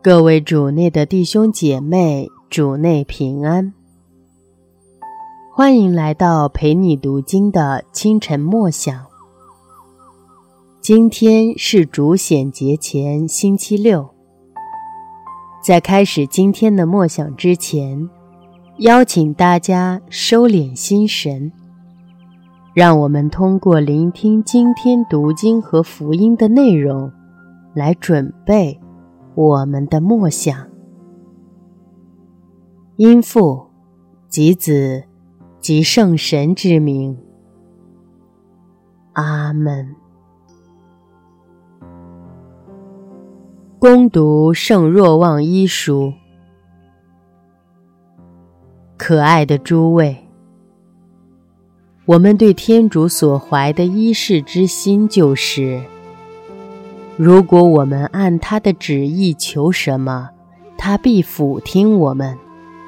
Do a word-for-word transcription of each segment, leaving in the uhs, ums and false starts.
各位主内的弟兄姐妹，主内平安。欢迎来到陪你读经的清晨默想。今天是主显节前星期六。在开始今天的默想之前，邀请大家收敛心神，让我们通过聆听今天读经和福音的内容，来准备我们的默想。因父及子及圣神之名，阿们。恭读圣若望一书。可爱的诸位，我们对天主所怀的一世之心就是，如果我们按他的旨意求什么，他必俯听我们。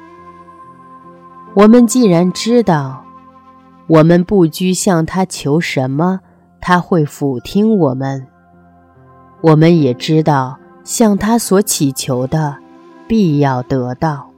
我们既然知道，我们不拘向他求什么，他会俯听我们，我们也知道向他所祈求的，必要得到。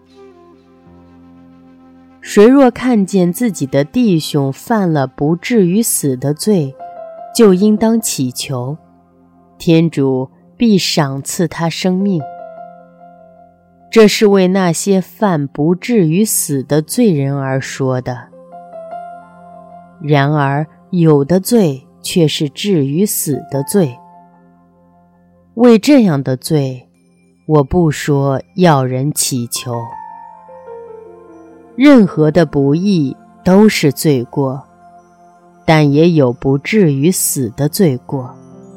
谁若看见自己的弟兄犯了不至于死的罪，就应当祈求，天主必赏赐他生命。这是为那些犯不至于死的罪人而说的。然而有的罪却是至于死的罪。为这样的罪，我不说要人祈求。任何的不义都是罪过，但也有不至于死的罪过。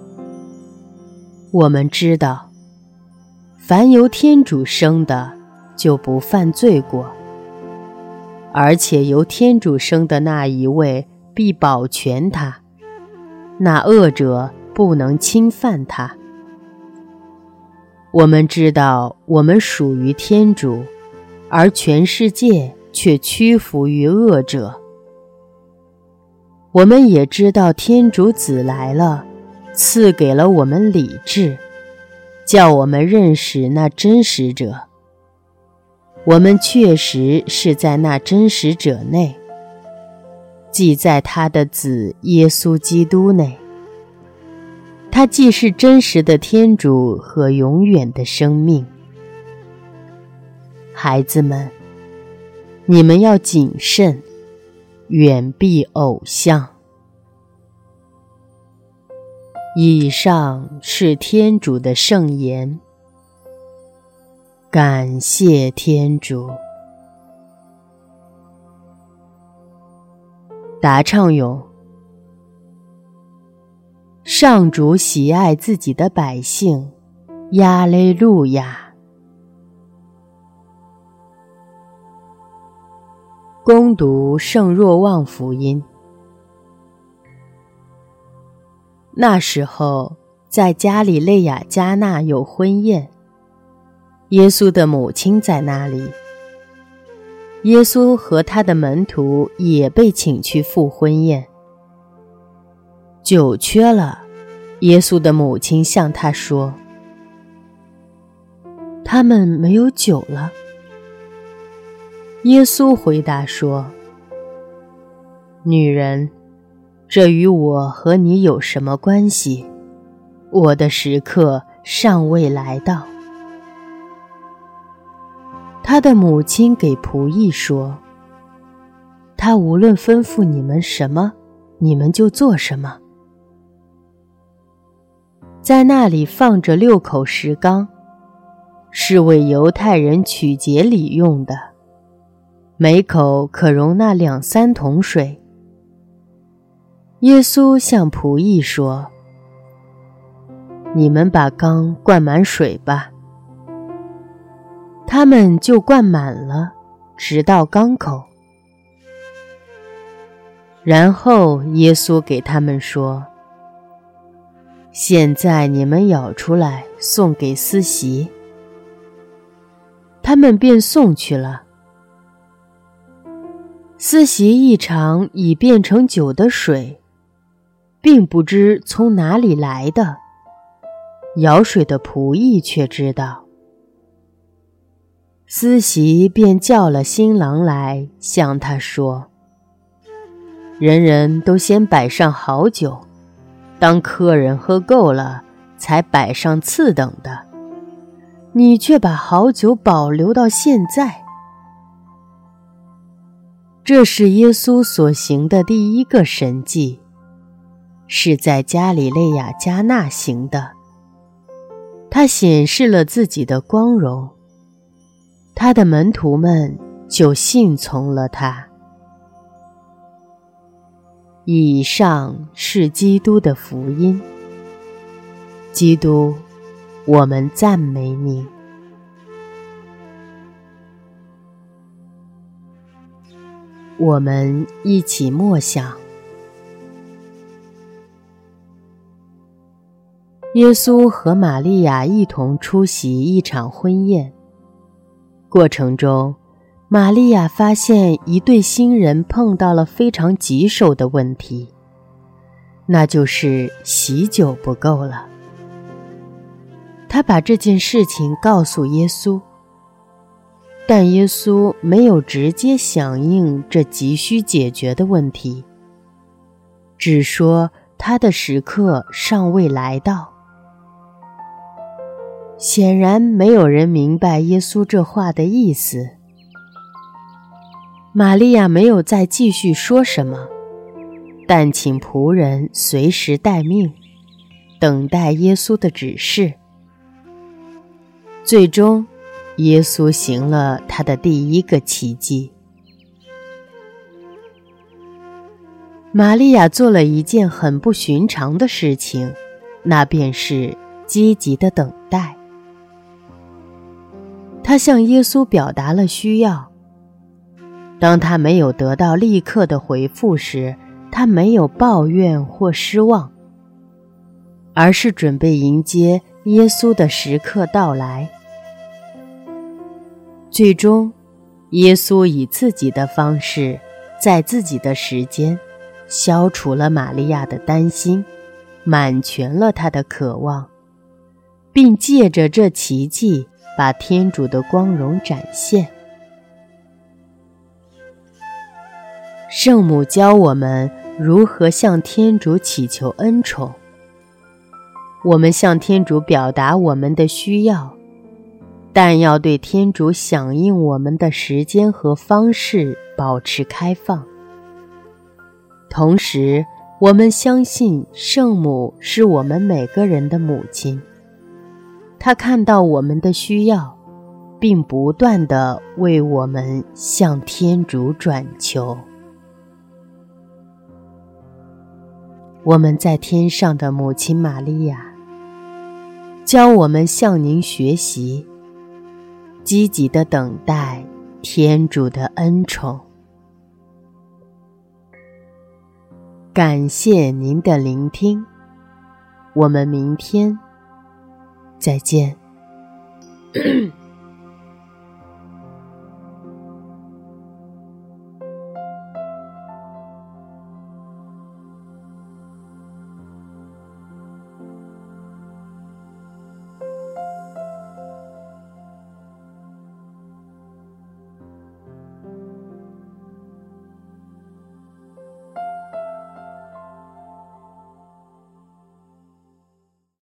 我们知道，凡由天主生的，就不犯罪过，而且由天主生的那一位必保全他，那恶者不能侵犯他。我们知道我们属于天主，而全世界却屈服于恶者。我们也知道天主子来了，赐给了我们理智，叫我们认识那真实者。我们确实是在那真实者内，即在他的子耶稣基督内。他既是真实的天主和永远的生命。孩子们，你们要谨慎，远避偶像。以上是天主的圣言。感谢天主。答唱咏：上主喜爱自己的百姓，亚肋路亚。恭读圣若望福音。那时候，在加里肋亚迦纳有婚宴，耶稣的母亲在那里。耶稣和他的门徒也被请去赴婚宴。酒缺了，耶稣的母亲向他说：他们没有酒了。耶稣回答说：女人，这与我和你有什么关系？我的时刻尚未来到。他的母亲给仆役说：他无论吩咐你们什么，你们就做什么。在那里放着六口石缸，是为犹太人取节礼用的，每口可容纳两三桶水。耶稣向仆役说：你们把缸灌满水吧。他们就灌满了，直到缸口。然后耶稣给他们说：现在你们舀出来，送给司席。他们便送去了。司席一尝已变成酒的水，并不知从哪里来的，舀水的仆役却知道。 司席便叫了新郎来，向他说：人人都先摆上好酒，当客人喝够了，才摆上次等的，你却把好酒保留到现在。这是耶稣所行的第一个神迹，是在加里肋亚迦纳行的。他显示了自己的光荣，他的门徒们就信从了他。以上是基督的福音。基督，我们赞美你。我们一起默想。耶稣和玛利亚一同出席一场婚宴，过程中，玛利亚发现一对新人碰到了非常棘手的问题，那就是喜酒不够了。她把这件事情告诉耶稣，但耶稣没有直接响应这急需解决的问题，只说他的时刻尚未来到。显然没有人明白耶稣这话的意思。玛利亚没有再继续说什么，但请仆人随时待命，等待耶稣的指示。最终，耶稣行了他的第一个奇迹。玛利亚做了一件很不寻常的事情，那便是积极的等待。他向耶稣表达了需要。当他没有得到立刻的回复时，他没有抱怨或失望，而是准备迎接耶稣的时刻到来。最终，耶稣以自己的方式，在自己的时间，消除了玛利亚的担心，满全了她的渴望，并借着这奇迹把天主的光荣展现。圣母教我们如何向天主祈求恩宠。我们向天主表达我们的需要，但要对天主响应我们的时间和方式保持开放。同时，我们相信圣母是我们每个人的母亲，她看到我们的需要，并不断地为我们向天主转求。我们在天上的母亲玛利亚，教我们向您学习，积极地等待天主的恩宠。感谢您的聆听，我们明天再见。